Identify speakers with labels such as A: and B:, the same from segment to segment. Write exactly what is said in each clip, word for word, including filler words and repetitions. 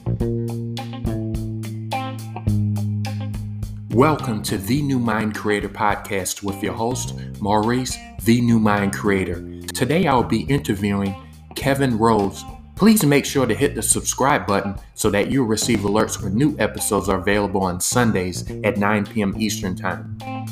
A: Welcome to the New Mind Creator podcast with your host, Maurice, the New Mind Creator. Today I'll be interviewing Kevin Rose. Please make sure to hit the subscribe button so that you'll receive alerts when new episodes are available on Sundays at nine p.m. Eastern Time.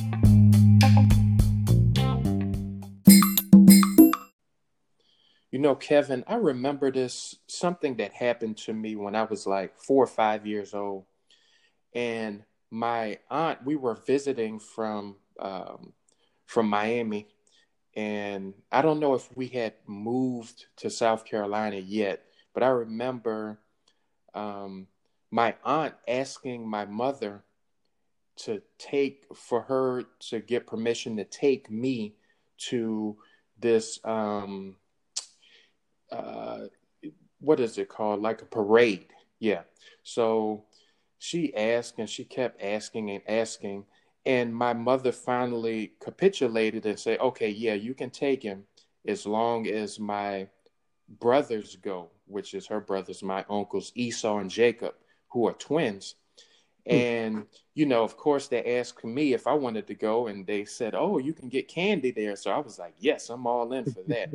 A: You know, Kevin, I remember this, something that happened to me when I was like four or five years old. And my aunt, we were visiting from um, from Miami, and I don't know if we had moved to South Carolina yet, but I remember um, my aunt asking my mother to take, for her to get permission to take me to this, um, uh, what is it called? Like a parade. Yeah. So she asked and she kept asking and asking. And my mother finally capitulated and said, okay, yeah, you can take him as long as my brothers go, which is her brothers, my uncles, Esau and Jacob, who are twins. And, you know, of course, they asked me if I wanted to go, and they said, oh, you can get candy there. So I was like, yes, I'm all in for that.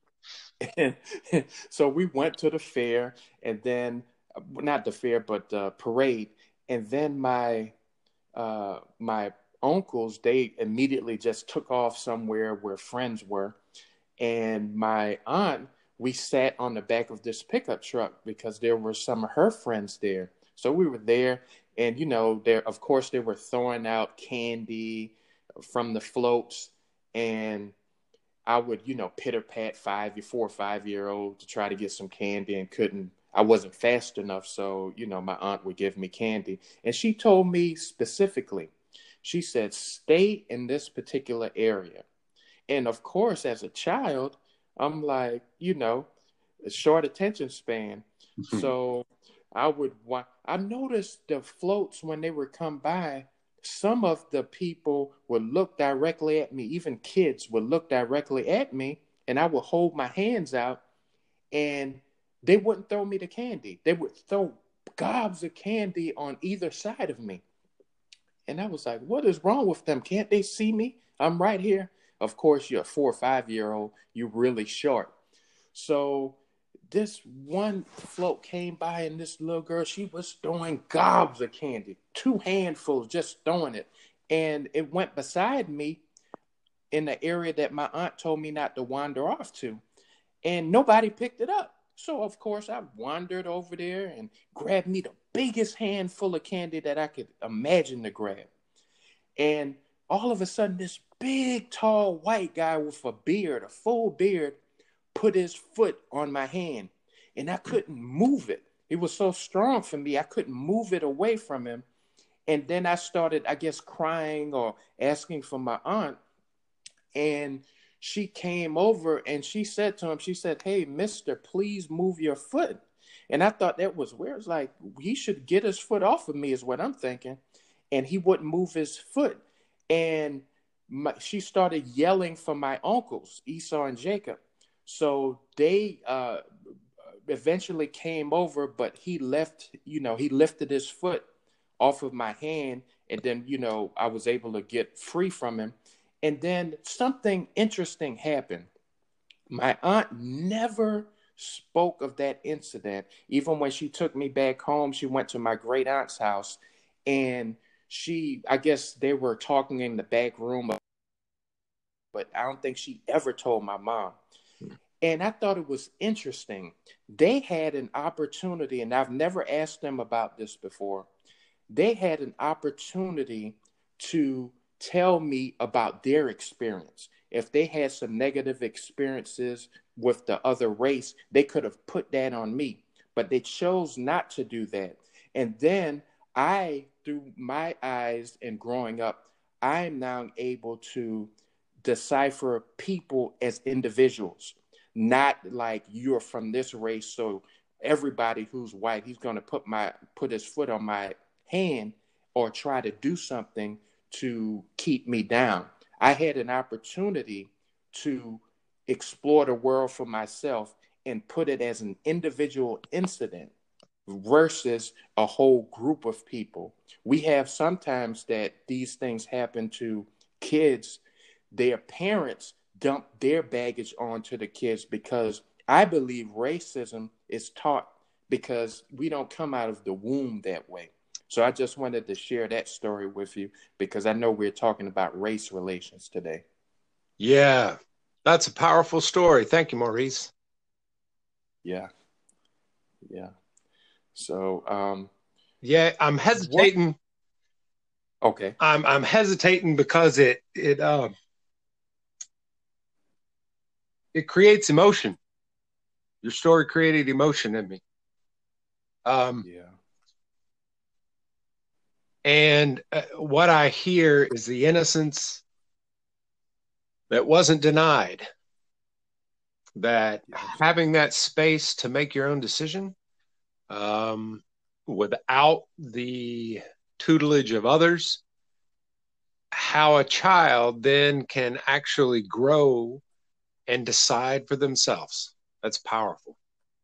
A: And so we went to the fair, and then not the fair, but the parade. And then my uh, my uncles, they immediately just took off somewhere where friends were. And my aunt, we sat on the back of this pickup truck because there were some of her friends there. So we were there, and, you know, there, of course, they were throwing out candy from the floats. And I would, you know, pitter pat five, four or five year old to try to get some candy, and couldn't, I wasn't fast enough. So, you know, my aunt would give me candy. And she told me specifically, she said, stay in this particular area. And of course, as a child, I'm like, you know, a short attention span. So I would want, I noticed the floats when they would come by, some of the people would look directly at me, even kids would look directly at me, and I would hold my hands out, and they wouldn't throw me the candy. They would throw gobs of candy on either side of me. And I was like, what is wrong with them? Can't they see me? I'm right here. Of course, you're a four or five year old, you're really short. So this one float came by, and this little girl, she was throwing gobs of candy, two handfuls, just throwing it. And it went beside me in the area that my aunt told me not to wander off to. And nobody picked it up. So, of course, I wandered over there and grabbed me the biggest handful of candy that I could imagine to grab. And all of a sudden, this big, tall, white guy with a beard, a full beard, put his foot on my hand, and I couldn't move it. It was so strong for me, I couldn't move it away from him. And then I started, I guess, crying or asking for my aunt. And she came over and she said to him, she said, hey, mister, please move your foot. And I thought that was weird. It's like, he should get his foot off of me is what I'm thinking. And he wouldn't move his foot. And my, she started yelling for my uncles, Esau and Jacob. So they uh, eventually came over, but he left, you know, he lifted his foot off of my hand. And then, you know, I was able to get free from him. And then something interesting happened. My aunt never spoke of that incident. Even when she took me back home, she went to my great aunt's house, and she, I guess they were talking in the back room, but I don't think she ever told my mom. And I thought it was interesting. They had an opportunity, and I've never asked them about this before. They had an opportunity to tell me about their experience. If they had some negative experiences with the other race, they could have put that on me, but they chose not to do that. And then I, through my eyes and growing up, I am now able to decipher people as individuals, not like you're from this race, so everybody who's white, he's going to put my put his foot on my hand or try to do something to keep me down. I had an opportunity to explore the world for myself and put it as an individual incident. versus a whole group of people. We have sometimes that these things happen to kids, their parents dump their baggage onto the kids because I believe racism is taught because we don't come out of the womb that way. So I just wanted to share that story with you because I know we're talking about race relations today.
B: Yeah, that's a powerful story. Thank you, Maurice.
A: Yeah, yeah. So, um,
B: Yeah, I'm
A: what?
B: hesitating.
A: Okay.
B: I'm I'm hesitating because it it um it creates emotion. Your story created emotion in me. Um,
A: Yeah.
B: and uh, what I hear is the innocence that wasn't denied, that
A: Yes.
B: having that space to make your own decision um, without the tutelage of others, how a child then can actually grow and decide for themselves. That's powerful.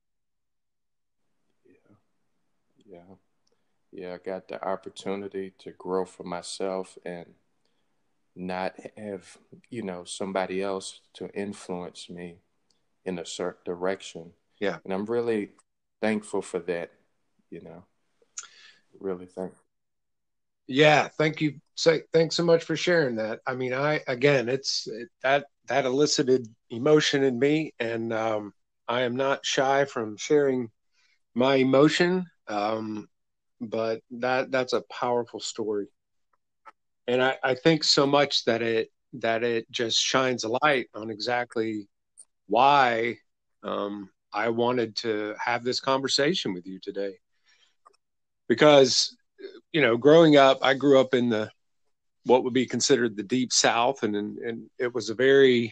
A: Yeah. Yeah. Yeah. I got the opportunity to grow for myself and not have, you know, somebody else to influence me in a certain direction.
B: Yeah.
A: And I'm really thankful for that, you know, really thankful.
B: Yeah. Thank you. Say, thanks so much for sharing that. I mean, I, again, it's it, that, that elicited emotion in me, and um, I am not shy from sharing my emotion. Um, but that, that's a powerful story. And I, I think so much that it, that it just shines a light on exactly why um, I wanted to have this conversation with you today. Because, you know, growing up, I grew up in the what would be considered the deep South, and and it was a very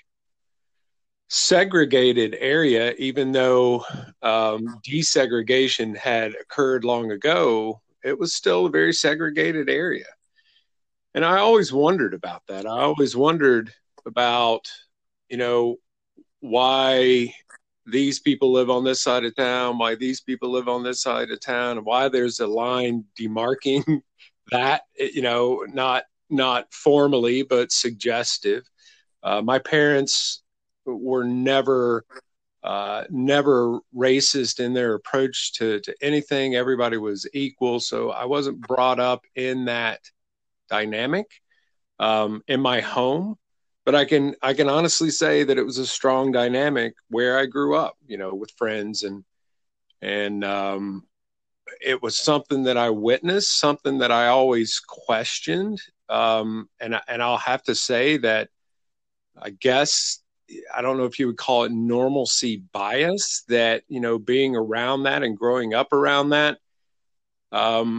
B: segregated area, even though um, desegregation had occurred long ago. It was still a very segregated area, and I always wondered about that. I always wondered about, you know, why these people live on this side of town, why these people live on this side of town, and why there's a line demarking that, you know, not not formally but suggestive. Uh, my parents were never uh, never racist in their approach to to anything. Everybody was equal, so I wasn't brought up in that dynamic um, in my home. But I can I can honestly say that it was a strong dynamic where I grew up, you know, with friends, and and um, it was something that I witnessed, something that I always questioned, um, and and I'll have to say that I guess I don't know if you would call it normalcy bias, that, you know, being around that and growing up around that. Um,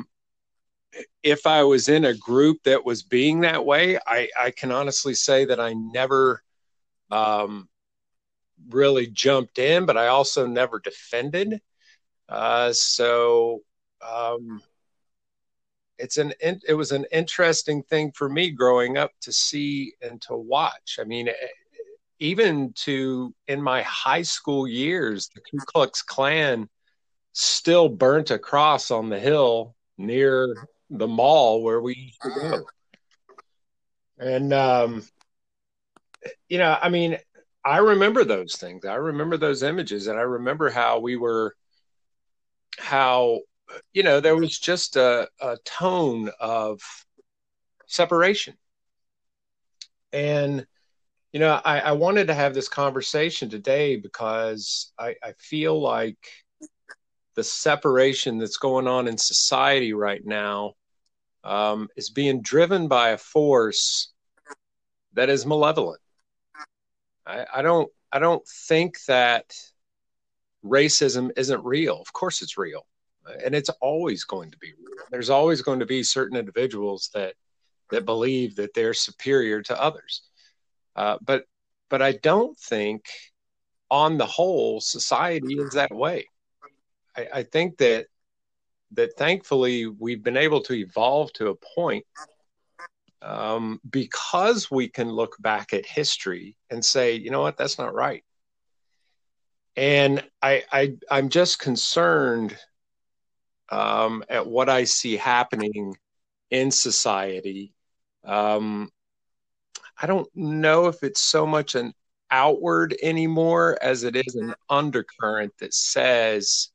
B: if I was in a group that was being that way, I, I can honestly say that I never um, really jumped in, but I also never defended. Uh, so um, it's an it was an interesting thing for me growing up to see and to watch. I mean, even to in my high school years, the Ku Klux Klan still burnt a cross on the hill near the mall where we used to go. And um, you know, I mean, I remember those things. I remember those images, and I remember how we were, how, you know, there was just a, a tone of separation. And, you know, I, I wanted to have this conversation today because I, I feel like the separation that's going on in society right now um, is being driven by a force that is malevolent. I, I don't, I don't think that racism isn't real. Of course, it's real, and it's always going to be real. There's always going to be certain individuals that that believe that they're superior to others. Uh, but but I don't think, on the whole, society is that way. I, I think that that thankfully we've been able to evolve to a point um, because we can look back at history and say, you know what, that's not right. And I, I I'm just concerned um, at what I see happening in society, um, I don't know if it's so much an outward anymore as it is an undercurrent that says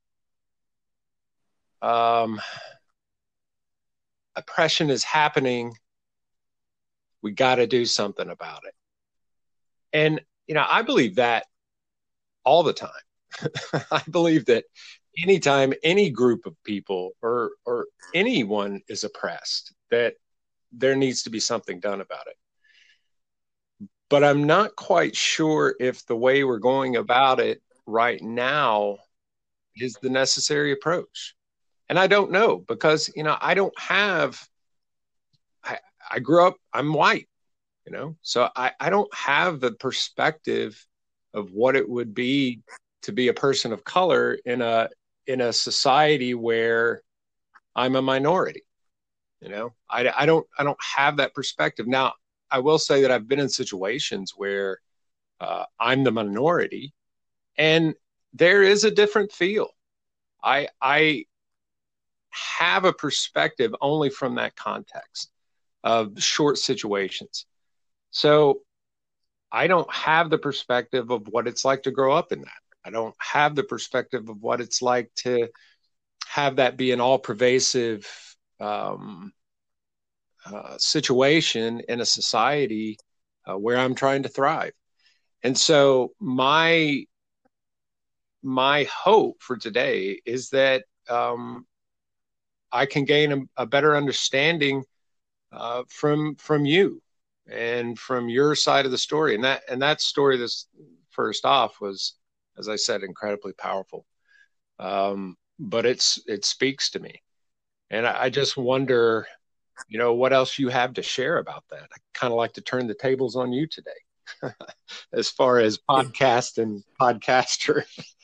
B: um, oppression is happening. We got to do something about it. And, you know, I believe that all the time. I believe that anytime any group of people or, or anyone is oppressed, that there needs to be something done about it. But I'm not quite sure if the way we're going about it right now is the necessary approach. And I don't know because, you know, I don't have, I, I grew up, I'm white, you know, so I, I don't have the perspective of what it would be to be a person of color in a, in a society where I'm a minority. You know, I, I don't, I don't have that perspective. Now, I will say that I've been in situations where uh, I'm the minority and there is a different feel. I, I have a perspective only from that context of short situations. So I don't have the perspective of what it's like to grow up in that. I don't have the perspective of what it's like to have that be an all pervasive um, uh, situation in a society uh, where I'm trying to thrive. And so my my hope for today is that um, I can gain a, a better understanding uh, from from you and from your side of the story. And that and that story, this first off, was, as I said, incredibly powerful. Um, but it's it speaks to me, and I, I just wonder, you know, what else you have to share about that. I kind of like to turn the tables on you today, as far as podcast and podcaster.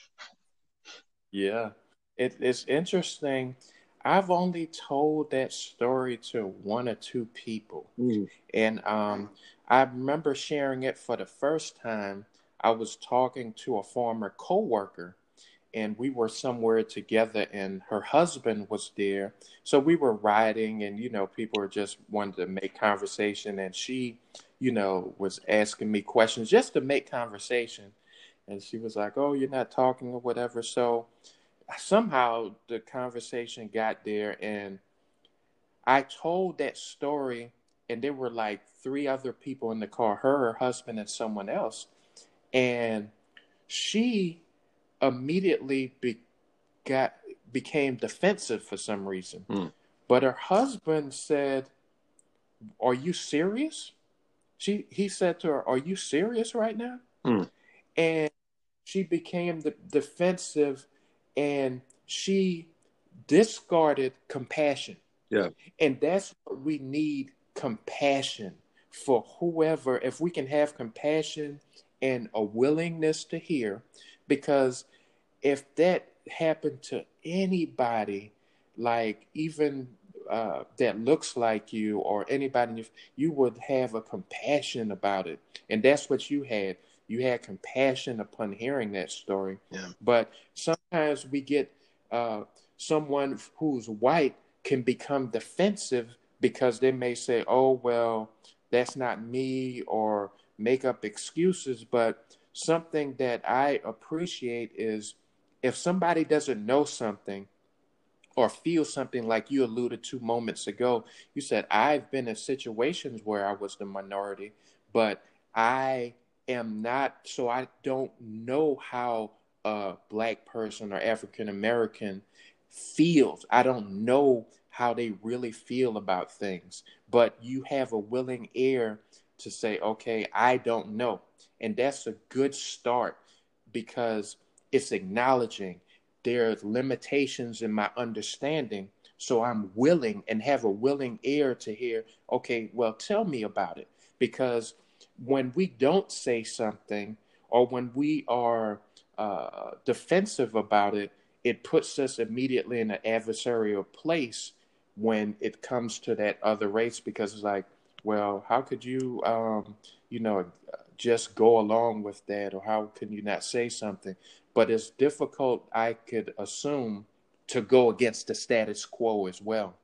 A: Yeah, it, it's interesting. I've only told that story to one or two people.
B: Mm,
A: And um, I remember sharing it for the first time. I was talking to a former coworker, and we were somewhere together, and her husband was there. So we were riding, and you know, people were just wanted to make conversation, and she, you know, was asking me questions just to make conversation. And she was like, "Oh, you're not talking or whatever." So somehow the conversation got there, and I told that story, and there were like three other people in the car, her, her husband, and someone else. And she immediately be, got became defensive for some reason.
B: mm,
A: But her husband said, "Are you serious?" She he said to her, "Are you serious right now?"
B: mm.
A: And she became the defensive, and she discarded compassion.
B: Yeah,
A: And that's what we need, compassion for whoever. If we can have compassion and a willingness to hear, because if that happened to anybody, like even uh, that looks like you or anybody, you would have a compassion about it. And that's what you had. You had compassion upon hearing that story.
B: yeah,
A: But sometimes we get uh, someone who's white can become defensive because they may say, oh, well, that's not me, or make up excuses. But something that I appreciate is if somebody doesn't know something or feel something, like you alluded to moments ago, you said, I've been in situations where I was the minority, but I am not, so I don't know how a black person or African American feels. I don't know how they really feel about things, but you have a willing ear to say, okay, I don't know. And that's a good start, because it's acknowledging there are limitations in my understanding. So I'm willing and have a willing ear to hear, okay, well, tell me about it. Because when we don't say something, or when we are uh, defensive about it, it puts us immediately in an adversarial place when it comes to that other race, because it's like, well, how could you, um, you know, just go along with that, or how can you not say something? But it's difficult, I could assume, to go against the status quo as well.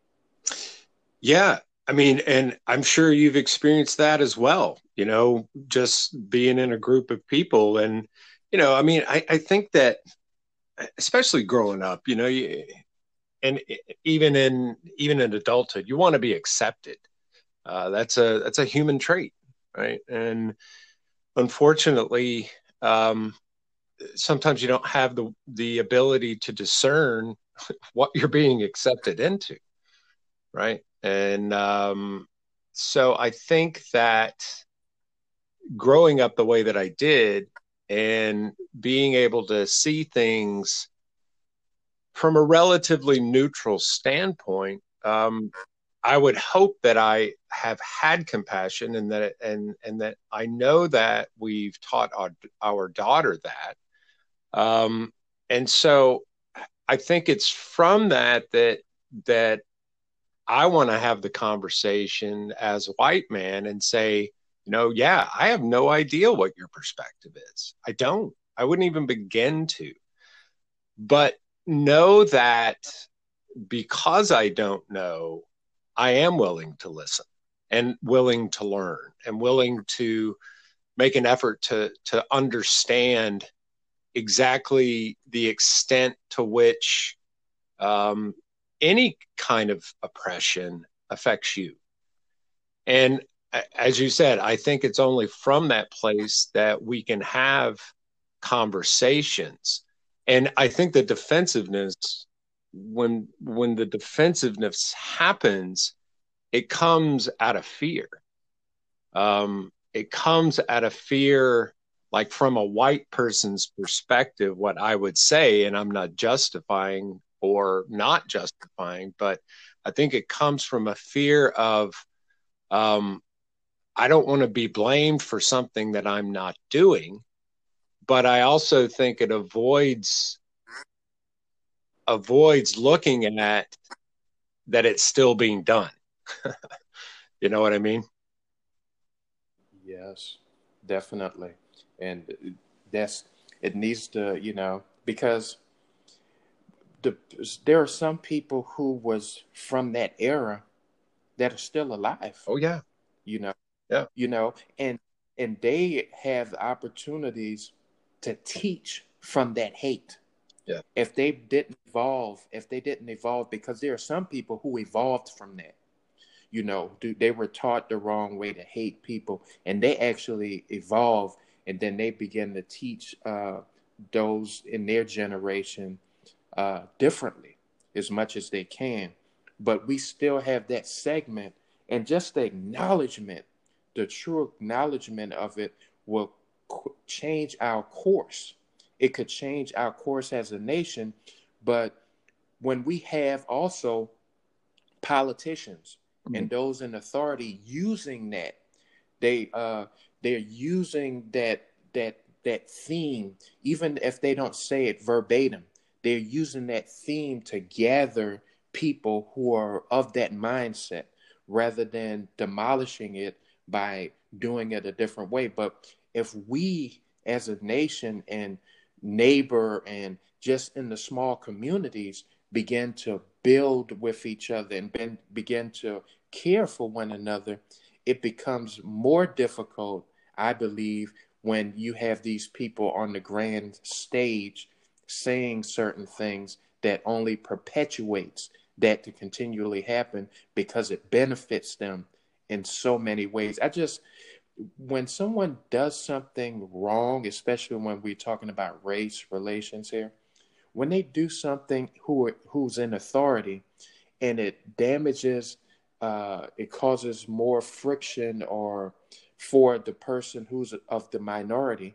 B: Yeah. I mean, and I'm sure you've experienced that as well, you know, just being in a group of people. And, you know, I mean, I, I think that especially growing up, you know, you, and even in even in adulthood, you want to be accepted. Uh, that's a that's a human trait, right? And unfortunately, um, sometimes you don't have the the ability to discern what you're being accepted into, right? And um, so I think that growing up the way that I did and being able to see things from a relatively neutral standpoint, um, I would hope that I have had compassion and that and and that I know that we've taught our, our daughter that. Um, and so I think it's from that that that I want to have the conversation as a white man and say, you know, yeah, I have no idea what your perspective is. I don't. I wouldn't even begin to. But know that because I don't know, I am willing to listen and willing to learn and willing to make an effort to to understand exactly the extent to which um, any kind of oppression affects you. And as you said, I think it's only from that place that we can have conversations. And I think the defensiveness, when when the defensiveness happens, it comes out of fear. Um, it comes out of fear, like from a white person's perspective, what I would say, and I'm not justifying or not justifying, but I think it comes from a fear of, um, I don't want to be blamed for something that I'm not doing, but I also think it avoids avoids looking at that it's still being done. You know what I mean?
A: Yes, definitely. And that's it needs to, you know, because the there are some people who was from that era that are still alive,
B: Oh yeah,
A: you know,
B: yeah,
A: you know, and and they have opportunities to teach from that hate.
B: yeah,
A: If they didn't evolve, if they didn't evolve, because there are some people who evolved from that. You know, they were taught the wrong way to hate people, and they actually evolve, and then they begin to teach uh, those in their generation uh, differently as much as they can. But we still have that segment, and just the acknowledgement, the true acknowledgement of it will qu- change our course. It could change our course as a nation, but when we have also politicians and those in authority using that, they uh they're using that that that theme, even if they don't say it verbatim, they're using that theme to gather people who are of that mindset rather than demolishing it by doing it a different way. But if we as a nation and neighbor and just in the small communities begin to build with each other and ben, begin to care for one another, it becomes more difficult, I believe, when you have these people on the grand stage saying certain things that only perpetuates that to continually happen because it benefits them in so many ways. I just, when someone does something wrong, especially when we're talking about race relations here, when they do something who who's in authority and it damages, uh, it causes more friction or for the person who's of the minority,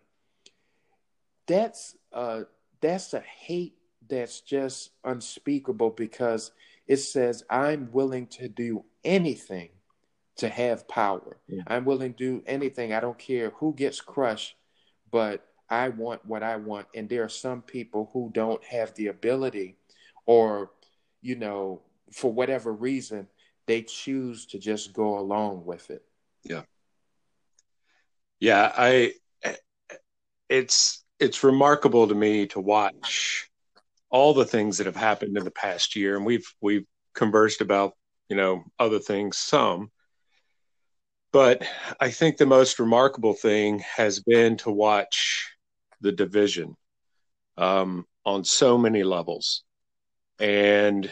A: that's uh that's a hate that's just unspeakable because it says I'm willing to do anything to have power.
B: yeah,
A: I'm willing to do anything. I don't care who gets crushed, but I want what I want. And there are some people who don't have the ability, or, you know, for whatever reason, they choose to just go along with it.
B: yeah, yeah. I it's it's remarkable to me to watch all the things that have happened in the past year, and we've we've conversed about, you know, other things some. But I think the most remarkable thing has been to watch the division um, on so many levels. And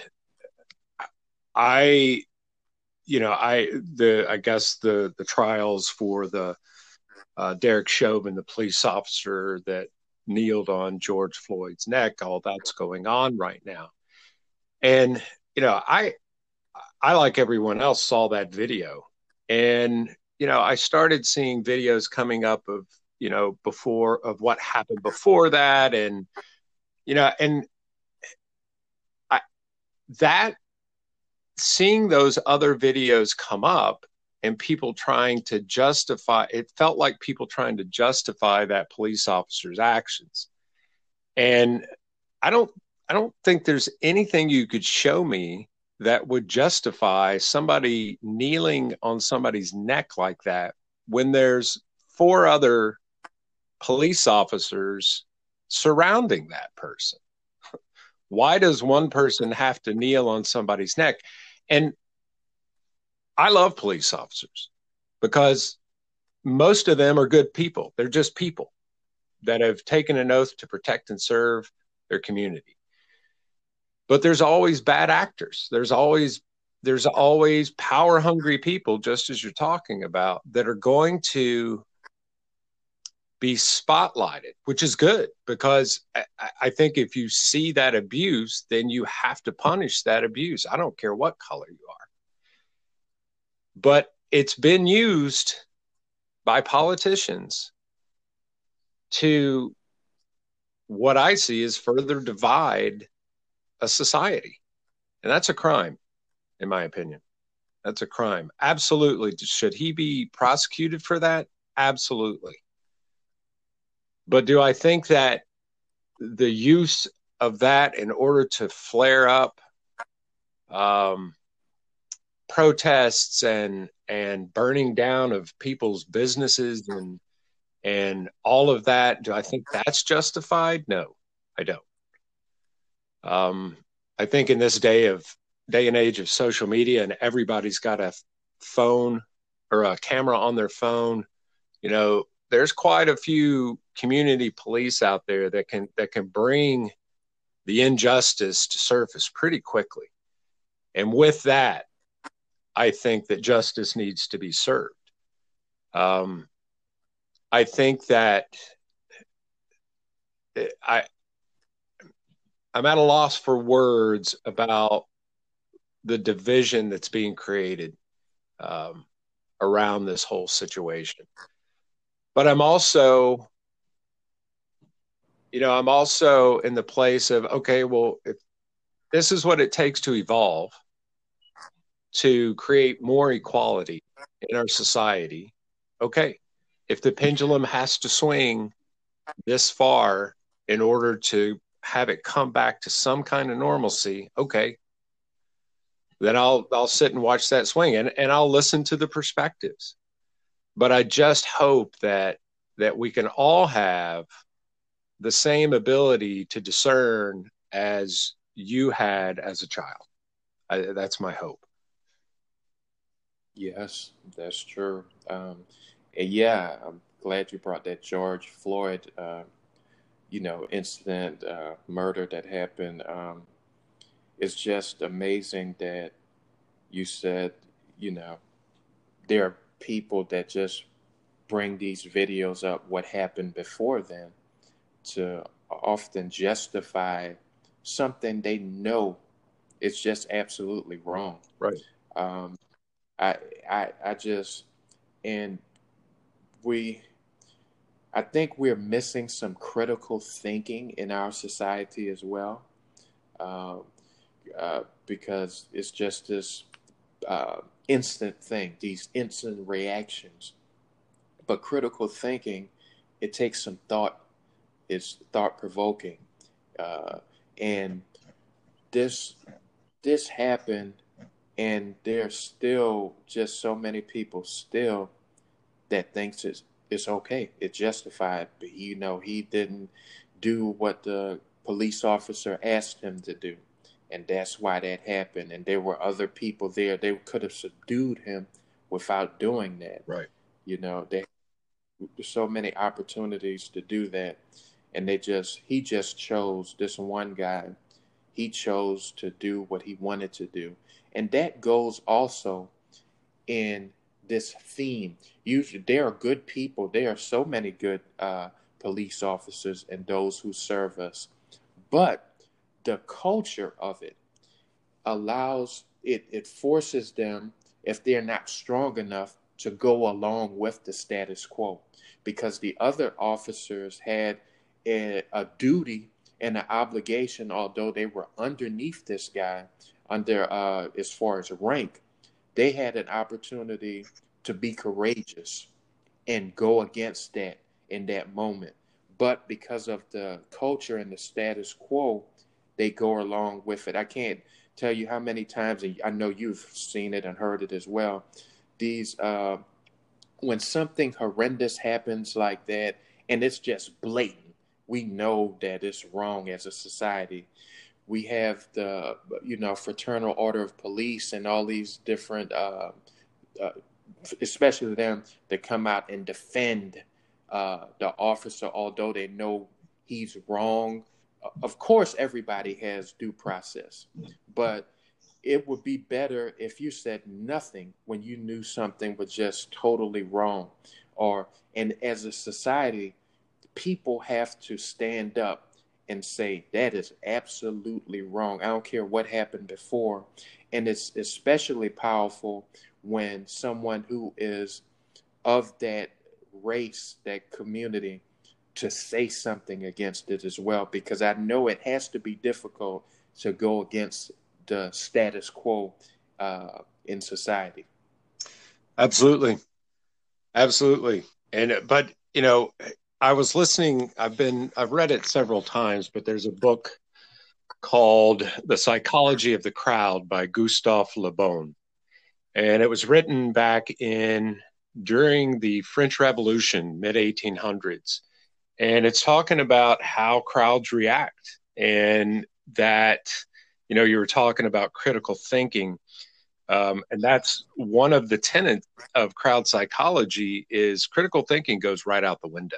B: I, you know, I the I guess the the trials for the uh, Derek Chauvin, the police officer that kneeled on George Floyd's neck, all that's going on right now. And you know, I I like everyone else saw that video, and you know, I started seeing videos coming up of, you know, before of what happened before that, and you know, and I that seeing those other videos come up and people trying to justify it felt like people trying to justify that police officer's actions. And I don't I don't think there's anything you could show me that would justify somebody kneeling on somebody's neck like that when there's four other police officers surrounding that person. Why does one person have to kneel on somebody's neck? And I love police officers because most of them are good people. They're just people that have taken an oath to protect and serve their community. But there's always bad actors. There's always there's always power hungry people, just as you're talking about, that are going to be spotlighted, which is good, because I, I think if you see that abuse, then you have to punish that abuse. I don't care what color you are. But it's been used by politicians to, what I see, is further divide a society. And that's a crime, in my opinion. That's a crime. Absolutely. Should he be prosecuted for that? Absolutely. But do I think that the use of that in order to flare up um, protests and and burning down of people's businesses and and all of that, do I think that's justified? No, I don't. Um, I think in this day of day and age of social media, and everybody's got a phone or a camera on their phone, you know, there's quite a few community police out there that can that can bring the injustice to surface pretty quickly. And with that, I think that justice needs to be served. Um, I think that I I'm at a loss for words about the division that's being created um, around this whole situation. But I'm also, you know, I'm also in the place of, okay, well, if this is what it takes to evolve, to create more equality in our society, okay, if the pendulum has to swing this far in order to have it come back to some kind of normalcy, okay, then I'll I'll sit and watch that swing, and, and I'll listen to the perspectives. But I just hope that that we can all have the same ability to discern as you had as a child. I, that's my hope.
A: Yes, that's true. Um, and yeah, I'm glad you brought that George Floyd, uh, you know, incident, uh, murder that happened. Um, it's just amazing that you said, you know, there are people that just bring these videos up, what happened before then, to often justify something they know it's just absolutely wrong.
B: Right.
A: Um, I, I, I just, and we, I think we're missing some critical thinking in our society as well, uh, uh, because it's just this uh, instant thing, these instant reactions. But critical thinking, it takes some thought. It's thought provoking, uh, and this this happened, and there's still just so many people still that thinks it's it's okay, it's justified. But you know, he didn't do what the police officer asked him to do. And that's why that happened. And there were other people there. They could have subdued him without doing that.
B: Right.
A: You know, they there's so many opportunities to do that. And they just he just chose this one guy. He chose to do what he wanted to do. And that goes also in this theme. Usually there are good people. There are so many good uh, police officers and those who serve us. But the culture of it allows it, it forces them, if they're not strong enough, to go along with the status quo, because the other officers had a, a duty and an obligation, although they were underneath this guy, under uh, as far as rank, they had an opportunity to be courageous and go against that in that moment. But because of the culture and the status quo, they go along with it. I can't tell you how many times, and I know you've seen it and heard it as well, these uh, when something horrendous happens like that, and it's just blatant, we know that it's wrong as a society. We have the, you know, Fraternal Order of Police and all these different, uh, uh, especially them that come out and defend uh, the officer, although they know he's wrong. Of course, everybody has due process, but it would be better if you said nothing when you knew something was just totally wrong. Or, and as a society, people have to stand up and say that is absolutely wrong. I don't care what happened before. And it's especially powerful when someone who is of that race, that community, to say something against it as well, because I know it has to be difficult to go against the status quo uh, in society.
B: Absolutely. Absolutely. And, but, you know, I was listening, I've been, I've read it several times, but there's a book called The Psychology of the Crowd by Gustave Le Bon. And it was written back in, during the French Revolution, mid eighteen hundreds. And it's talking about how crowds react, and that, you know, you were talking about critical thinking. Um, and that's one of the tenets of crowd psychology is critical thinking goes right out the window.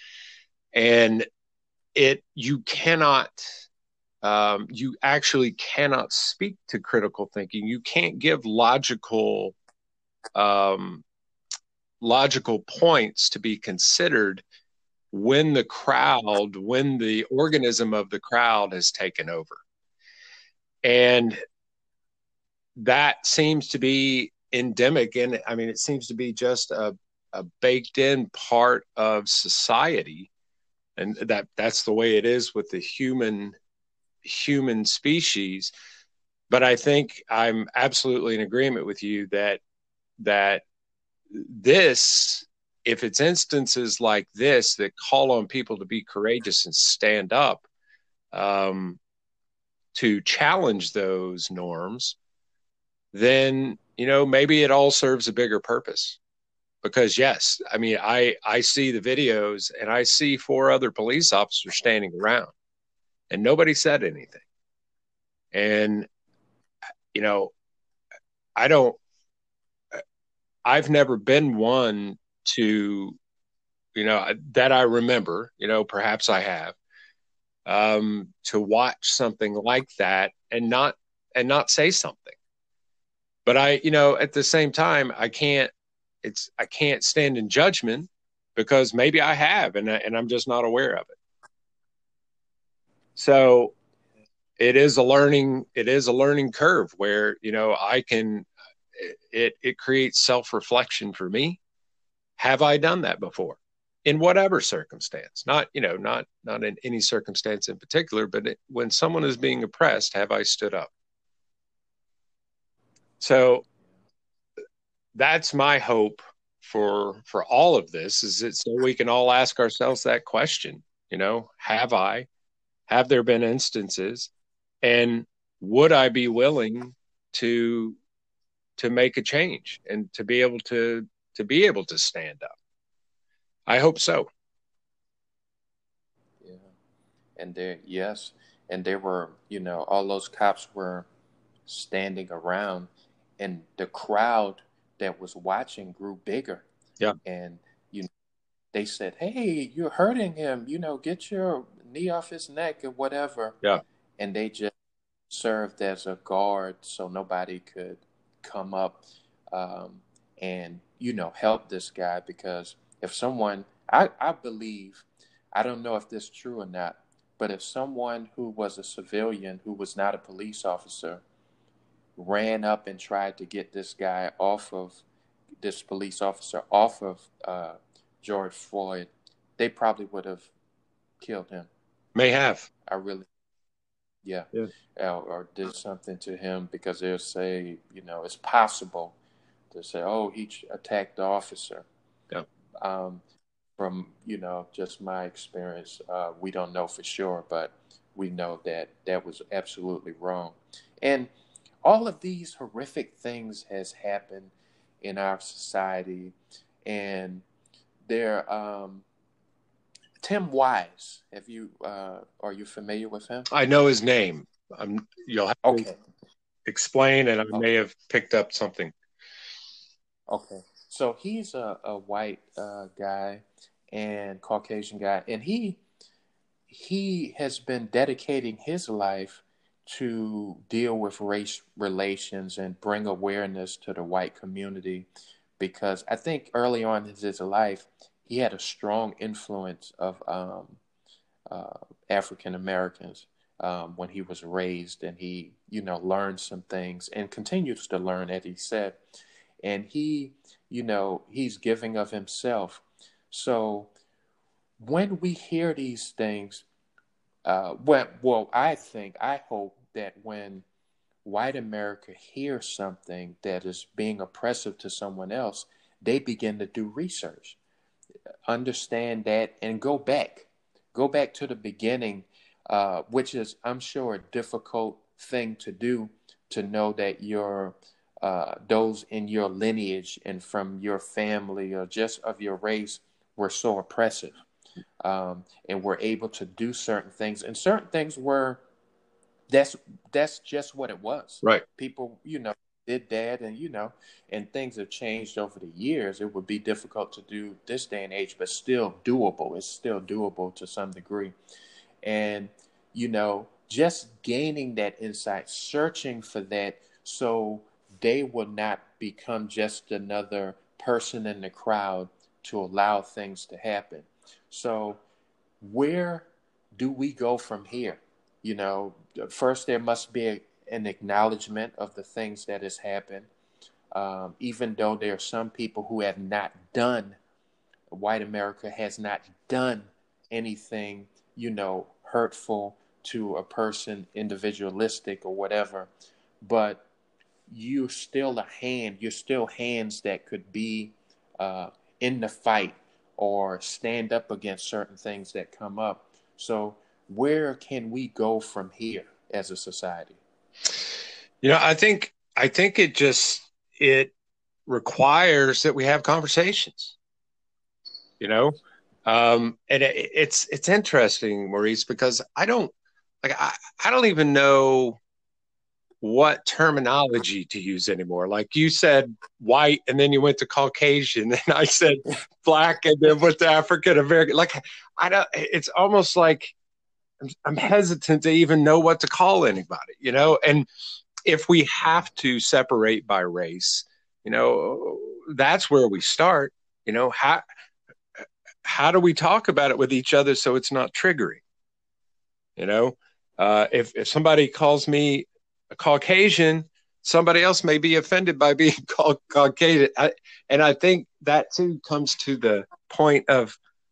B: And it, you cannot, um, you actually cannot speak to critical thinking. You can't give logical, um, logical points to be considered when the crowd, when the organism of the crowd has taken over. And that seems to be endemic. And I mean, it seems to be just a, a baked in part of society. And that that's the way it is with the human, human species. But I think I'm absolutely in agreement with you that, that this, if it's instances like this that call on people to be courageous and stand up, um, to challenge those norms, then, you know, maybe it all serves a bigger purpose. Because yes, I mean, I, I see the videos and I see four other police officers standing around and nobody said anything. And, you know, I don't, I've never been one to, you know, that I remember, you know, perhaps I have, um, to watch something like that and not, and not say something. But I, you know, at the same time, I can't, it's, I can't stand in judgment because maybe I have, and, and I'm just not aware of it. So it is a learning, it is a learning curve where, you know, I can, it, it creates self-reflection for me. Have I done that before? In whatever circumstance, not, you know, not, not in any circumstance in particular, but it, when someone is being oppressed, have I stood up? So that's my hope for, for all of this, is that so we can all ask ourselves that question, you know, have I, have there been instances, and would I be willing to, to make a change and to be able to, to be able to stand up? I hope so.
A: Yeah. And there, yes, and there were, you know, all those cops were standing around, and the crowd that was watching grew bigger.
B: Yeah.
A: And you know, they said, "Hey, you're hurting him. You know, get your knee off his neck or whatever."
B: Yeah.
A: And they just served as a guard so nobody could come up um, and you know help this guy, because if someone I, I believe, I don't know if this is true or not, but if someone who was a civilian who was not a police officer ran up and tried to get this guy off of this police officer off of uh, George Floyd, they probably would have killed him.
B: May have.
A: I really Yeah,
B: Yeah.
A: or, or did something to him, because they'll say, you know, it's possible to say, oh, he ch- attacked the officer.
B: Yeah.
A: Um, from, you know, just my experience, uh, we don't know for sure, but we know that that was absolutely wrong. And all of these horrific things has happened in our society, and they're, um, Tim Wise. Have you, uh, are you familiar with him?
B: I know his name. I'm, you'll have to
A: Okay.
B: explain, and I
A: Okay.
B: may have picked up something.
A: Okay. So he's a, a white uh, guy and Caucasian guy, and he he has been dedicating his life to deal with race relations and bring awareness to the white community, because I think early on in his life he had a strong influence of um, uh, African Americans um, when he was raised, and he, you know, learned some things and continues to learn, as he said. And he, you know, he's giving of himself. So when we hear these things, uh, well, well, I think, I hope that when white America hears something that is being oppressive to someone else, they begin to do research, understand that, and go back. Go back to the beginning, uh, which is, I'm sure, a difficult thing to do, to know that your uh, those in your lineage and from your family or just of your race were so oppressive, um, and were able to do certain things, and certain things were that's that's just what it was.
B: Right.
A: People, you know, did that, and you know, and things have changed over the years. It would be difficult to do this day and age, but still doable. It's still doable to some degree. And you know, just gaining that insight, searching for that, so they will not become just another person in the crowd to allow things to happen. So where do we go from here? You know, first there must be a, an acknowledgement of the things that has happened, um, even though there are some people who have not done, white America has not done anything, you know, hurtful to a person, individualistic or whatever, but you're still a hand, you're still hands that could be uh, in the fight or stand up against certain things that come up. So where can we go from here as a society?
B: You know, I think I think it just it requires that we have conversations. You know, um, and it, it's it's interesting, Maurice, because I don't like I, I don't even know what terminology to use anymore. Like you said white, and then you went to Caucasian, and I said black, and then went to African American. Like I don't. It's almost like I'm, I'm hesitant to even know what to call anybody. You know, and if we have to separate by race, you know, that's where we start. You know, how how do we talk about it with each other so it's not triggering? You know, uh, if if somebody calls me a Caucasian, somebody else may be offended by being called Caucasian. I, and I think that too comes to the point of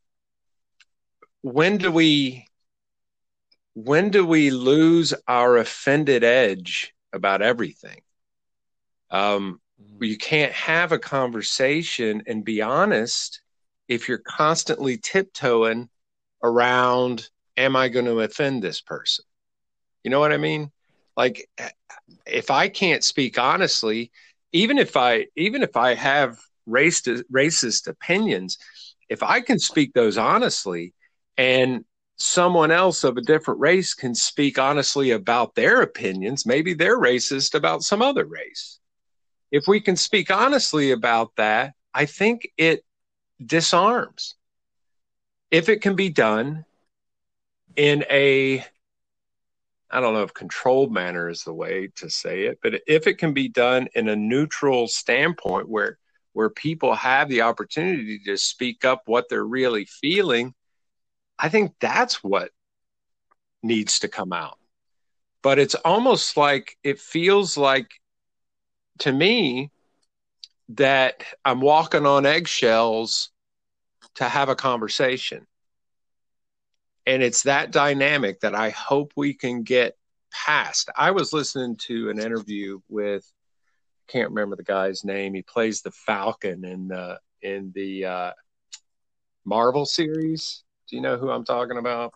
B: when do we when do we lose our offended edge about everything? Um, you can't have a conversation and be honest if you're constantly tiptoeing around, am I going to offend this person? You know what I mean? Like, if I can't speak honestly, even if I even if I have racist racist opinions, if I can speak those honestly and someone else of a different race can speak honestly about their opinions. Maybe they're racist about some other race. If we can speak honestly about that, I think it disarms. If it can be done in a, I don't know if controlled manner is the way to say it, but if it can be done in a neutral standpoint where where people have the opportunity to speak up what they're really feeling, I think that's what needs to come out. But it's almost like it feels like to me that I'm walking on eggshells to have a conversation. And it's that dynamic that I hope we can get past. I was listening to an interview with, I can't remember the guy's name. He plays the Falcon in the in the uh, Marvel series. Do you know who I'm talking about?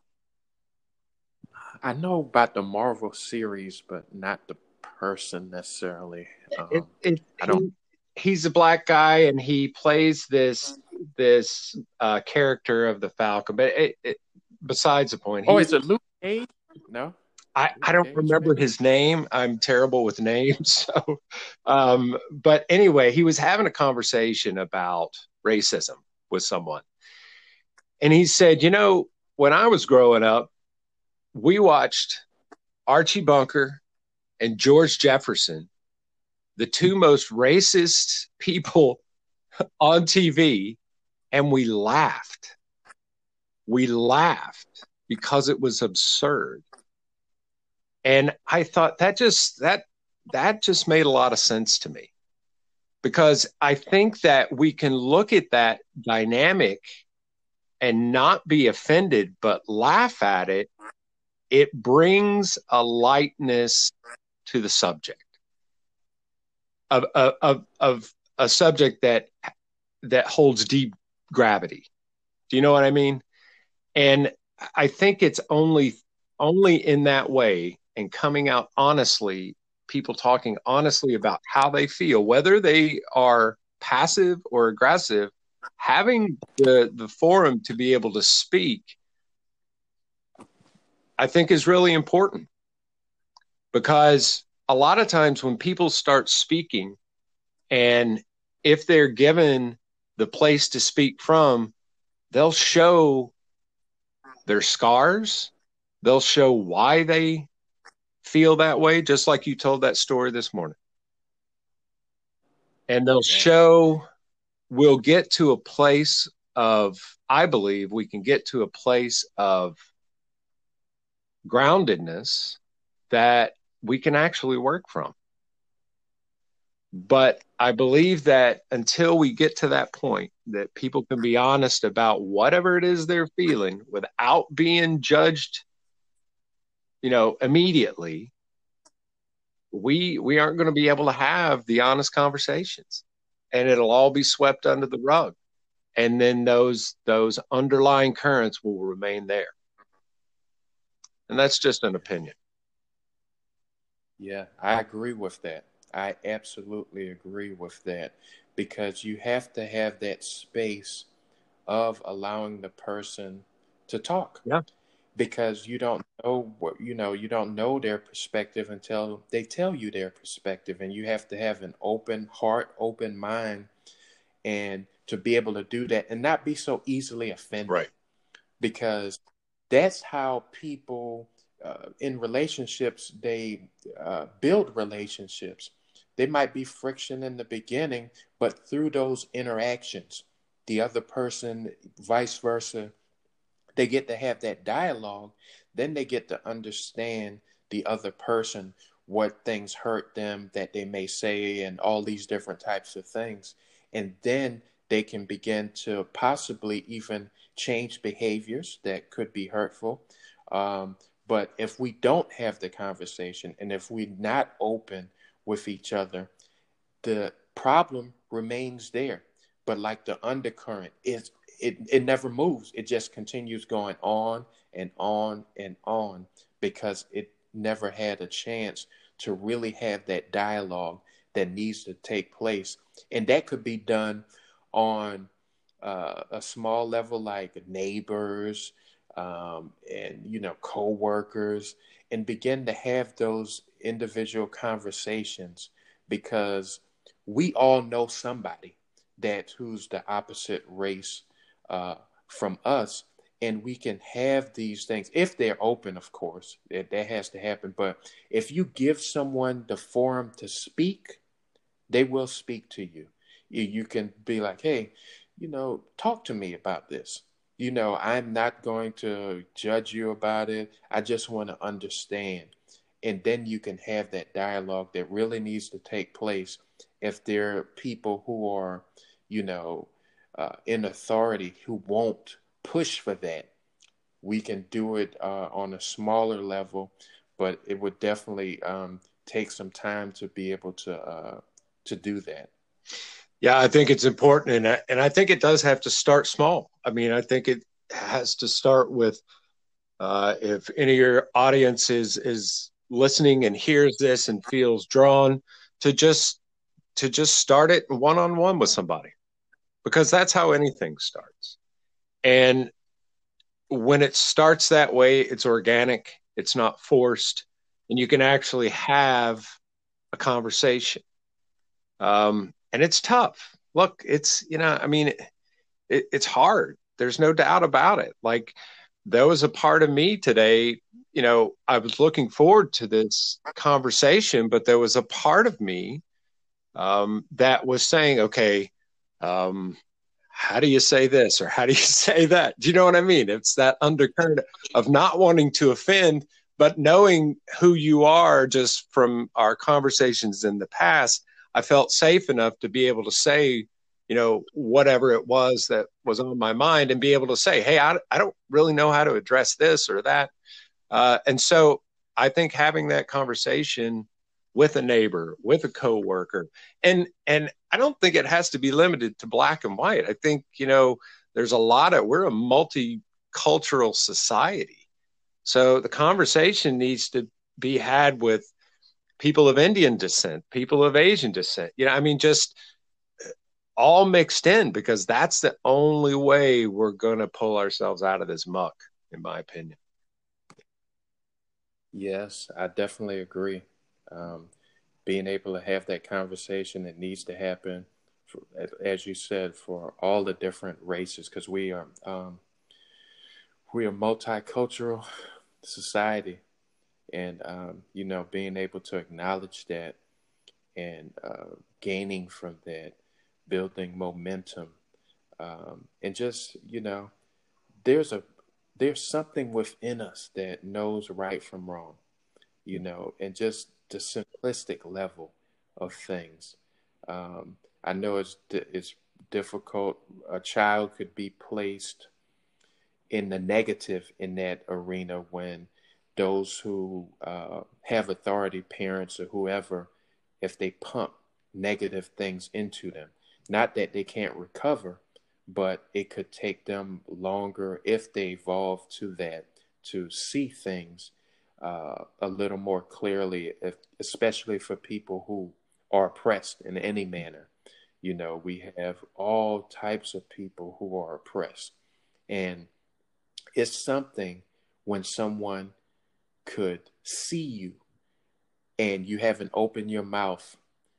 A: I know about the Marvel series, but not the person necessarily.
B: It,
A: Um,
B: it,
A: I don't.
B: he, he's a black guy, and he plays this this uh, character of the Falcon. But it, it, besides the point,
A: Oh,
B: he
A: is it Luke Cage? No,
B: I,
A: Luke
B: I don't
A: Cage,
B: remember
A: maybe.
B: his name. I'm terrible with names. So, um, but anyway, he was having a conversation about racism with someone. And he said, you know, when I was growing up, we watched Archie Bunker and George Jefferson, the two most racist people on T V, and we laughed. We laughed because it was absurd. And I thought that just that that just made a lot of sense to me, because I think that we can look at that dynamic and not be offended but laugh at it. It brings a lightness to the subject of of of a subject that that holds deep gravity. Do you know what I mean? And I think it's only only in that way, and coming out honestly, people talking honestly about how they feel, whether they are passive or aggressive, having the the forum to be able to speak, I think is really important, because a lot of times when people start speaking, and if they're given the place to speak from, they'll show their scars. They'll show why they feel that way, just like you told that story this morning. And they'll
A: Exactly.
B: show, we'll get to a place of, I believe we can get to a place of groundedness that we can actually work from. But I believe that until we get to that point, that people can be honest about whatever it is they're feeling without being judged, you know, immediately, we we aren't going to be able to have the honest conversations, and it'll all be swept under the rug, and then those those underlying currents will remain there. And that's just an opinion.
A: Yeah, I agree with that. I absolutely agree with that because you have to have that space of allowing the person to talk
B: Yeah.
A: because you don't know what you know you don't know their perspective until they tell you their perspective, and you have to have an open heart, open mind, and to be able to do that and not be so easily offended,
B: Right.
A: because that's how people uh, in relationships, they uh, build relationships. They might be friction in the beginning, but through those interactions, the other person, vice versa, they get to have that dialogue. Then they get to understand the other person, what things hurt them that they may say, and all these different types of things. And then they can begin to possibly even change behaviors that could be hurtful. Um, but if we don't have the conversation and if we're not open with each other, the problem remains there. But like the undercurrent, is it, it never moves. It just continues going on and on and on because it never had a chance to really have that dialogue that needs to take place. And that could be done on uh, a small level like neighbors, um, and, you know, co-workers, and begin to have those individual conversations, because we all know somebody that who's the opposite race uh, from us, and we can have these things if they're open. Of course, that, that has to happen. But if you give someone the forum to speak, they will speak to you. You, you can be like, hey, you know, talk to me about this. You know, I'm not going to judge you about it. I just want to understand. And then you can have that dialogue that really needs to take place. If there are people who are, you know, uh, in authority who won't push for that, we can do it uh, on a smaller level, but it would definitely um, take some time to be able to uh, to do that.
B: Yeah, I think it's important, and I, and I think it does have to start small. I mean, I think it has to start with uh, if any of your audience is is listening and hears this and feels drawn to just to just start it one on one with somebody, because that's how anything starts. And when it starts that way, it's organic, it's not forced, and you can actually have a conversation. Um, and it's tough. Look, it's, you know, I mean, it, it's hard. There's no doubt about it. Like, there was a part of me today, you know, I was looking forward to this conversation, but there was a part of me um, that was saying, okay, um, how do you say this or how do you say that? Do you know what I mean? It's that undercurrent of not wanting to offend, but knowing who you are just from our conversations in the past. I felt safe enough to be able to say, you know, whatever it was that was on my mind, and be able to say, hey, I, I don't really know how to address this or that. Uh, and so I think having that conversation with a neighbor, with a coworker, and and I don't think it has to be limited to black and white. I think, you know, there's a lot of, we're a multicultural society. So the conversation needs to be had with people of Indian descent, people of Asian descent. You know, I mean, just all mixed in, because that's the only way we're going to pull ourselves out of this muck, in my opinion.
A: Yes, I definitely agree. Um, being able to have that conversation that needs to happen, for, as you said, for all the different races, because we are um, we are multicultural society, and um, you know, being able to acknowledge that, and uh, gaining from that, building momentum, um, and just, you know, there's a there's something within us that knows right from wrong, you know, and just the simplistic level of things. Um, I know it's it's difficult. A child could be placed in the negative in that arena when those who uh, have authority, parents or whoever, if they pump negative things into them, not that they can't recover, but it could take them longer if they evolve to that to see things uh, a little more clearly, if, especially for people who are oppressed in any manner. You know, we have all types of people who are oppressed. And it's something when someone could see you and you haven't opened your mouth,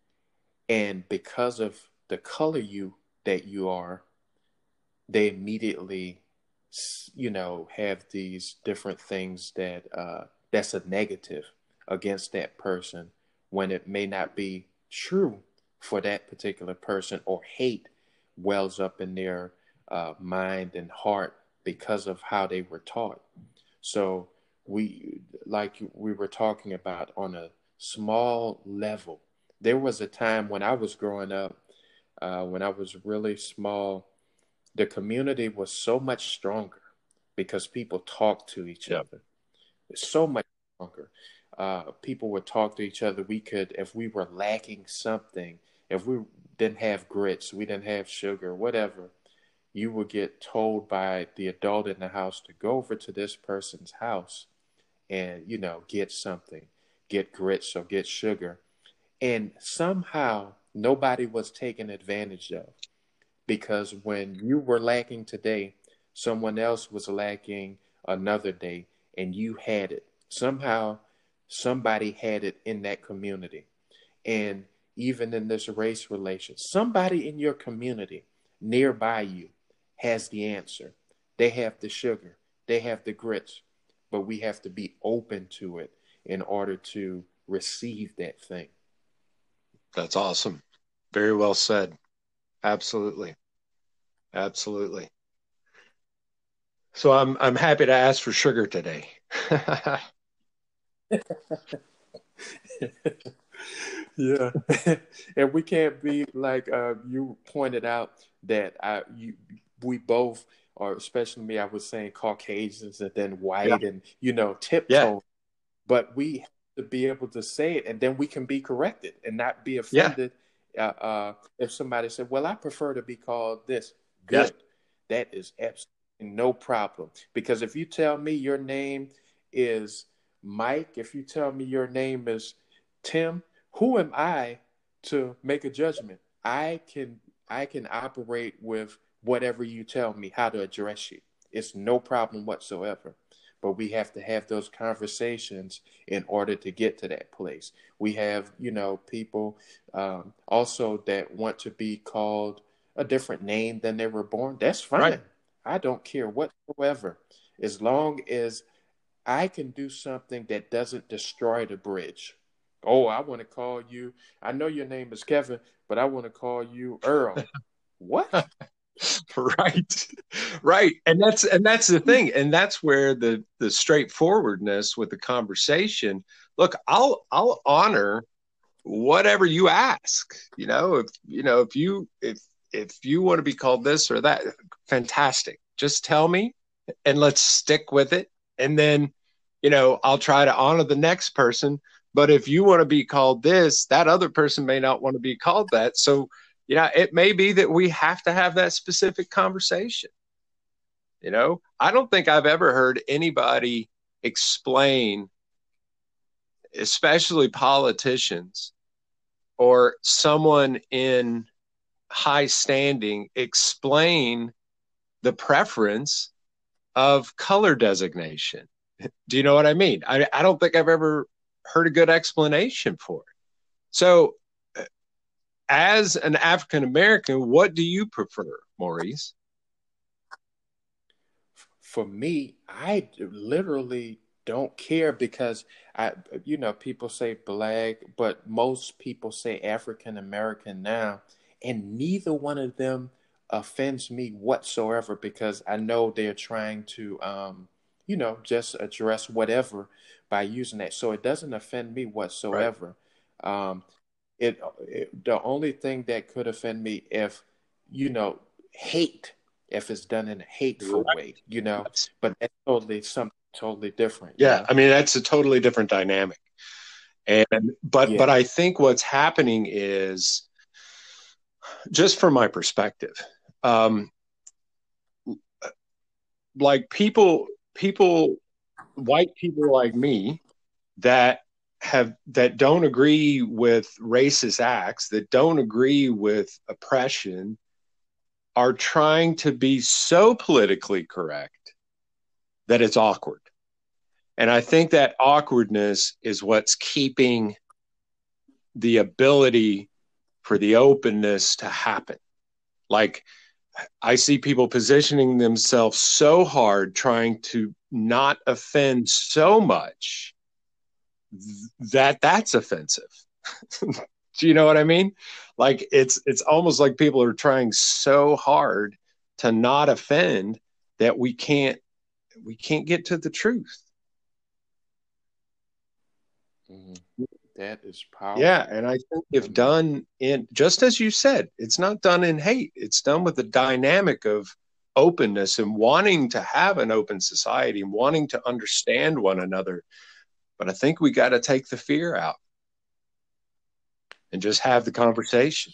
A: and because of the color you that you are, they immediately, you know, have these different things that uh, that's a negative against that person, when it may not be true for that particular person, or hate wells up in their uh, mind and heart because of how they were taught. So we, like we were talking about, on a small level, there was a time when I was growing up, uh, when I was really small, the community was so much stronger because people talked to each
B: Yeah.
A: other. It's so much stronger. Uh, people would talk to each other. We could, if we were lacking something, if we didn't have grits, we didn't have sugar, whatever, you would get told by the adult in the house to go over to this person's house and, you know, get something, get grits or get sugar. And somehow nobody was taken advantage of, because when you were lacking today, someone else was lacking another day and you had it. Somehow somebody had it in that community. And even in this race relation, somebody in your community nearby you has the answer. They have the sugar, they have the grits, but we have to be open to it in order to receive that thing.
B: That's awesome. Very well said. Absolutely. Absolutely. So I'm I'm happy to ask for sugar today.
A: Yeah. And we can't be like uh, you pointed out that I you we both, or especially me, I was saying Caucasians and then
B: Yeah.
A: white and you know
B: Yeah.
A: tiptoe, but we have to be able to say it and then we can be corrected and not be
B: Yeah.
A: offended uh, uh, if somebody said, well, I prefer to be called this.
B: Yes.
A: Good. That is absolutely no problem. Because if you tell me your name is Mike, if you tell me your name is Tim, who am I to make a judgment? I can I can operate with whatever you tell me how to address you. It's no problem whatsoever. But we have to have those conversations in order to get to that place. We have, you know, people um, also that want to be called a different name than they were born. That's
B: Right.
A: fine. I don't care whatsoever. As long as I can do something that doesn't destroy the bridge. Oh, I want to call you, I know your name is Kevin, but I want to call you Earl. What?
B: Right. Right. And that's and that's the thing. And that's where the the straightforwardness with the conversation. Look, I'll I'll honor whatever you ask. You know, if you know, if you if if you want to be called this or that, fantastic. Just tell me and let's stick with it. And then, you know, I'll try to honor the next person. But if you want to be called this, that other person may not want to be called that. So, you know, it may be that we have to have that specific conversation. You know, I don't think I've ever heard anybody explain, especially politicians or someone in high standing, explain the preference of color designation. Do you know what I mean? I, I don't think I've ever heard a good explanation for it. So, as an African American, what do you prefer, Maurice?
A: For me, I literally don't care because I, you know, people say black, but most people say African American now, and neither one of them offends me whatsoever because I know they're trying to, um, you know, just address whatever by using that. So it doesn't offend me
B: Right.
A: whatsoever. Um, it, it the only thing that could offend me if, you know, hate if it's done in a hateful
B: Right.
A: way, you know.
B: That's,
A: But that's totally something totally different, you
B: yeah,
A: know.
B: I mean that's a totally different dynamic. And but
A: Yeah.
B: but I think what's happening is, just from my perspective, um, like people people white people like me that have that don't agree with racist acts, that don't agree with oppression, are trying to be so politically correct that it's awkward. And I think that awkwardness is what's keeping the ability for the openness to happen. Like, I see people positioning themselves so hard, trying to not offend so much that that's offensive. Do you know what I mean? Like it's it's almost like people are trying so hard to not offend that we can't we can't get to the truth.
A: Mhm. That is
B: Yeah,
A: powerful.
B: and I think
A: I
B: if
A: mean,
B: done in, just as you said, it's not done in hate. It's done with the dynamic of openness and wanting to have an open society and wanting to understand one another. But I think we got to take the fear out and just have the conversation.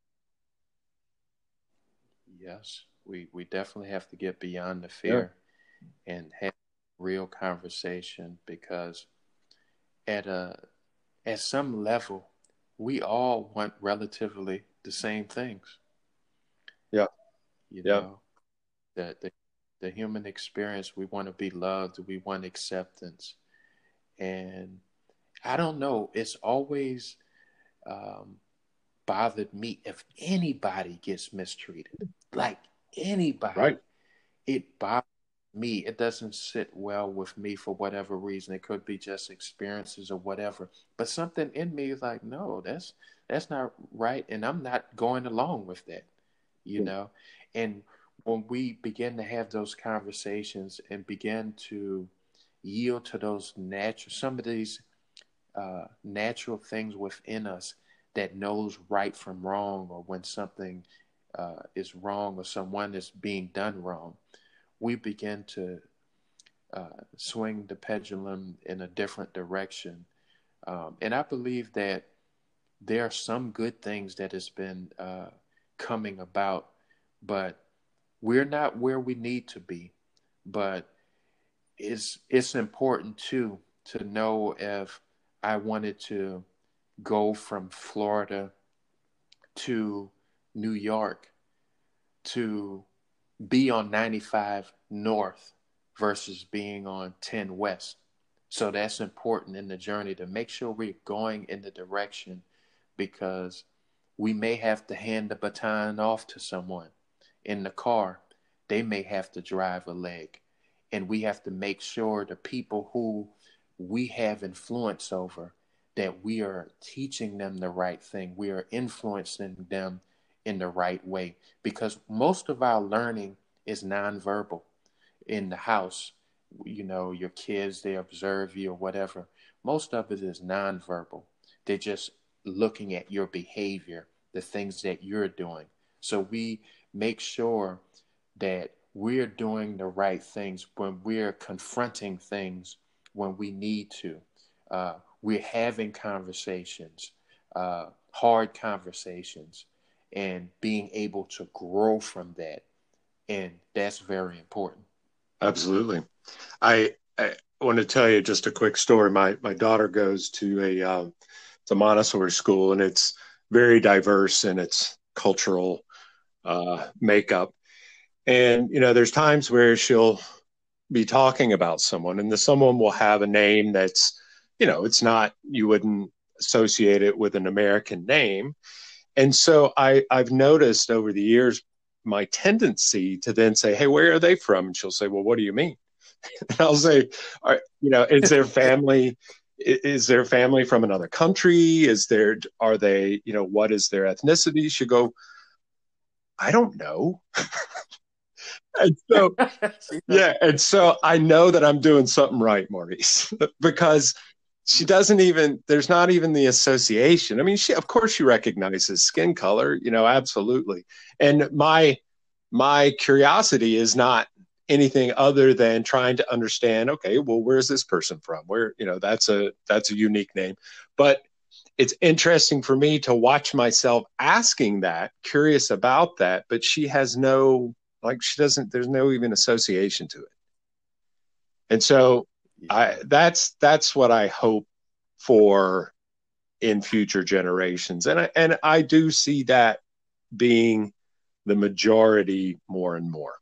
A: yes, we we definitely have to get beyond the
B: Yeah.
A: fear and have real conversation because at a at some level, we all want relatively the same things.
B: Yeah.
A: You
B: Yeah.
A: know, the the, the human experience. We want to be loved. We want acceptance. And I don't know, it's always um, bothered me if anybody gets mistreated, like anybody.
B: Right.
A: It bothers me. It doesn't sit well with me for whatever reason. It could be just experiences or whatever. But something in me is like, no, that's that's not right, and I'm not going along with that. You know, and when we begin to have those conversations and begin to yield to those natural, some of these uh, natural things within us that knows right from wrong, or when something uh, is wrong or someone is being done wrong, we begin to uh, swing the pendulum in a different direction. Um, and I believe that there are some good things that has been uh, coming about, but we're not where we need to be. But it's it's important too to know if I wanted to go from Florida to New York to be on ninety-five North versus being on ten West. So that's important in the journey to make sure we're going in the direction, because we may have to hand the baton off to someone in the car. They may have to drive a leg. And we have to make sure the people who we have influence over, that we are teaching them the right thing. We are influencing them in the right way, because most of our learning is nonverbal. In the house, you know, your kids, they observe you or whatever. Most of it is nonverbal. They're just looking at your behavior, the things that you're doing. So we make sure that we're doing the right things when we're confronting things when we need to. Uh, we're having conversations, uh, hard conversations, and being able to grow from that. And that's very important.
B: Absolutely. I, I want to tell you just a quick story. My my daughter goes to a uh, it's a Montessori school, and it's very diverse in its cultural uh, makeup. And you know, there's times where she'll be talking about someone, and the someone will have a name that's, you know, it's not, you wouldn't associate it with an American name. And so I I've noticed over the years my tendency to then say, "Hey, where are they from?" And she'll say, "Well, what do you mean?" And I'll say, are, you know, is their family, is their family from another country? Is there, are they, you know, what is their ethnicity? She'll go, I don't know. And so, yeah. And so I know that I'm doing something right, Maurice, because she doesn't even, there's not even the association. I mean, she, of course she recognizes skin color, you know, absolutely. And my, my curiosity is not anything other than trying to understand, okay, well, where's this person from? Where, you know, that's a, that's a unique name. But it's interesting for me to watch myself asking that, curious about that, but she has no, like, she doesn't, there's no even association to it. And so I, that's, that's what I hope for in future generations. And I, and I do see that being the majority more and more.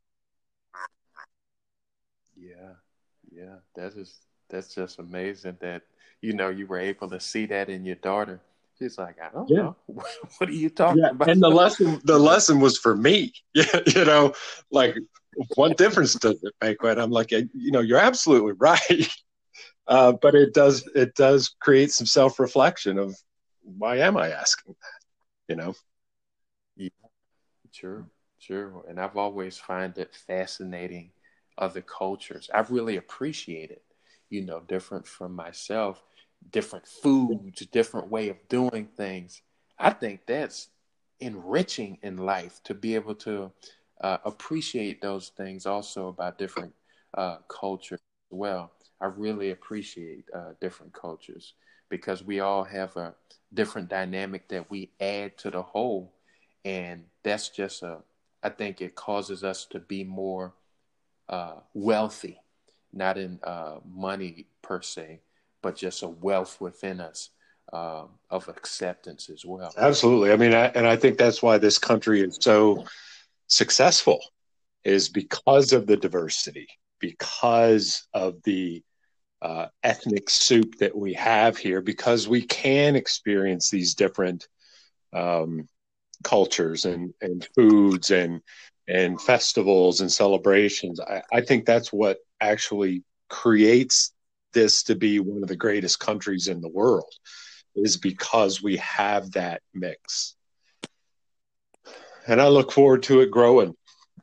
A: Yeah, yeah, that is that's just amazing that you know you were able to see that in your daughter. She's like, I don't
B: Yeah.
A: know, what are you talking
B: Yeah.
A: about?
B: And the lesson, the lesson was for me. Yeah. You know, like, what difference does it make? When I'm like, you know, you're absolutely right. Uh, but it does, it does create some self-reflection of, why am I asking that? You know?
A: Yeah, true, true. And I've always find it fascinating other cultures. I've really appreciated, you know, different from myself, different foods, different way of doing things. I think that's enriching in life to be able to uh, appreciate those things also about different uh, cultures as well. I really appreciate uh, different cultures because we all have a different dynamic that we add to the whole. And that's just a, I think it causes us to be more uh, wealthy, not in uh, money per se, but just a wealth within us um, of acceptance as well.
B: Absolutely. I mean, I, and I think that's why this country is so successful, is because of the diversity, because of the uh, ethnic soup that we have here, because we can experience these different um, cultures and, and foods and and festivals and celebrations. I, I think that's what actually creates this to be one of the greatest countries in the world, is because we have that mix. And I look forward to it growing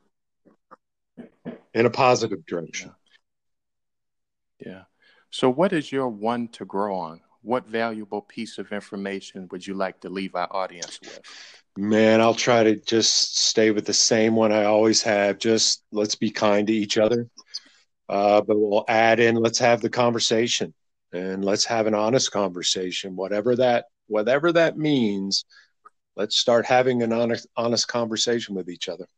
B: in a positive direction.
A: Yeah. yeah. So what is your one to grow on? What valuable piece of information would you like to leave our audience with?
B: Man, I'll try to just stay with the same one I always have. Just let's be kind to each other. Uh, but we'll add in, let's have the conversation, and let's have an honest conversation, whatever that, whatever that means. Let's start having an honest, honest conversation with each other.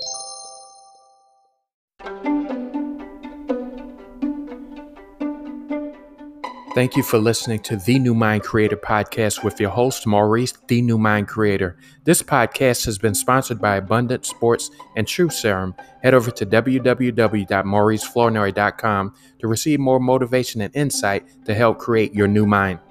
A: Thank you for listening to The New Mind Creator podcast with your host, Maurice, The New Mind Creator. This podcast has been sponsored by Abundant Sports and True Serum. Head over to w w w dot maurice flournoy dot com to receive more motivation and insight to help create your new mind.